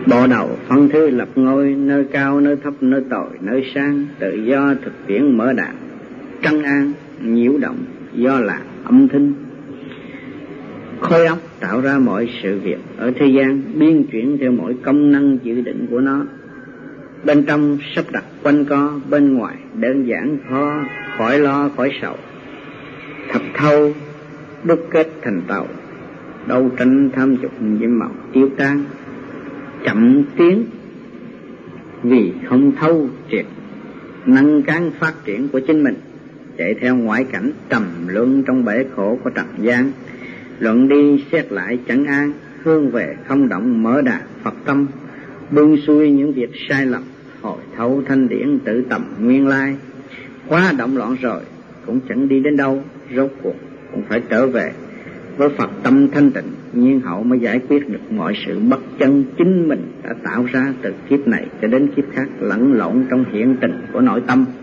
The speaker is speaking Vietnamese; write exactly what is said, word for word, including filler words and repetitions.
Bộ đầu phân thư lập ngôi, nơi cao nơi thấp, nơi tội nơi sang, tự do thực tiễn mở đạn, trấn an nhiễu động do là âm thanh. Khối óc tạo ra mọi sự việc ở thế gian, biên chuyển theo mỗi công năng dự định của nó. Bên trong sắp đặt quanh co, bên ngoài đơn giản khó, khỏi lo khỏi sầu. Thật thâu đúc kết thành tàu, đấu tranh tham dục diễm màu tiêu tan, chậm tiến vì không thâu triệt năng cán phát triển của chính mình, chạy theo ngoại cảnh trầm luân trong bể khổ của trần gian. Luận đi xét lại chẳng an, hướng về không động mở đà Phật tâm, buông xuôi những việc sai lầm, hồi thấu thanh điển tự tầm nguyên lai. Quá động loạn rồi cũng chẳng đi đến đâu, rốt cuộc cũng phải trở về với Phật tâm thanh tịnh, nhiên hậu mới giải quyết được mọi sự bất chân chính mình đã tạo ra từ kiếp này cho đến kiếp khác, lẫn lộn trong hiện tình của nội tâm.